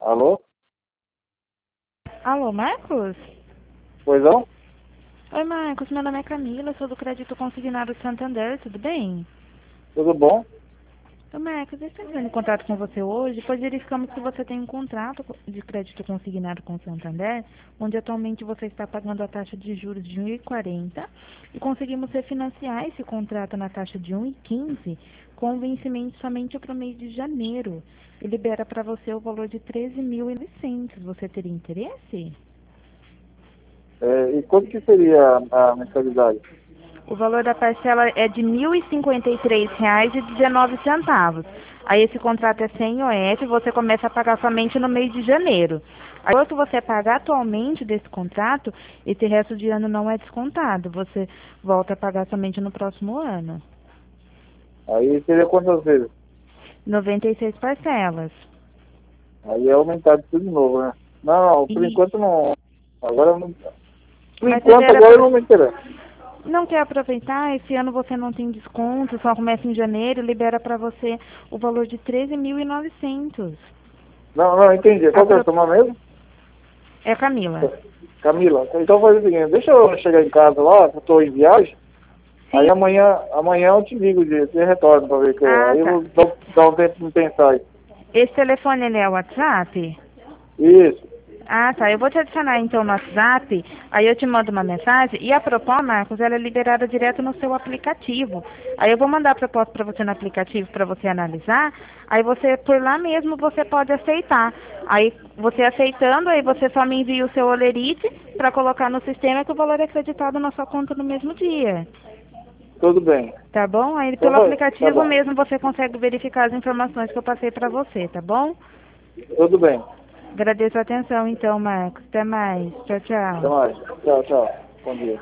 Alô? Alô, Marcos? Pois não? Oi, Marcos. Meu nome é Camila, sou do Crédito Consignado Santander, tudo bem? Tudo bom? Ô, Marcos, eu estou entrando em contato com você hoje, pois verificamos que você tem um contrato de crédito consignado com o Santander, onde atualmente você está pagando a taxa de juros de 1,40 e conseguimos refinanciar esse contrato na taxa de 1,15 com vencimento somente para o mês de janeiro. E libera para você o valor de 13.900. Você teria interesse? E quanto que seria a mensalidade? O valor da parcela é de R$ 1.053,19. Aí esse contrato é sem IOF, você começa a pagar somente no mês de janeiro. Aí, quanto você pagar atualmente desse contrato, esse resto de ano não é descontado. Você volta a pagar somente no próximo ano. Aí seria quantas vezes? 96 parcelas. Aí é aumentar de tudo de novo, né? Não, por E, enquanto não. Agora não. Por mas você enquanto quer, agora não me interessa. não quer aproveitar? Esse ano você não tem desconto, só começa em janeiro, libera para você o valor de 13.900. Não, não, entendi. Qual que é o Apro... seu nome mesmo? É Camila. Camila. Então faz o seguinte, deixa eu chegar em casa lá, que eu tô em viagem. Aí Sim. amanhã eu te ligo de retorno pra ver que Ah, aí eu tá. vou dar um tempo de pensar aí. Esse telefone, ele é o WhatsApp? Isso. Ah, tá. Eu vou te adicionar então no WhatsApp, aí eu te mando uma mensagem. E a proposta, Marcos, ela é liberada direto no seu aplicativo. Aí eu vou mandar a proposta para você no aplicativo para você analisar. Aí você, por lá mesmo, você pode aceitar. Aí você aceitando, aí você só me envia o seu olerite para colocar no sistema que o valor é acreditado na sua conta no mesmo dia. Tudo bem. Tá bom? Aí Então pelo tá aplicativo bom. mesmo você consegue verificar as informações que eu passei para você, tá bom? Tudo bem. Agradeço a atenção, então, Marcos. Até mais. Tchau, Até tchau. mais. Tchau, tchau. Bom dia.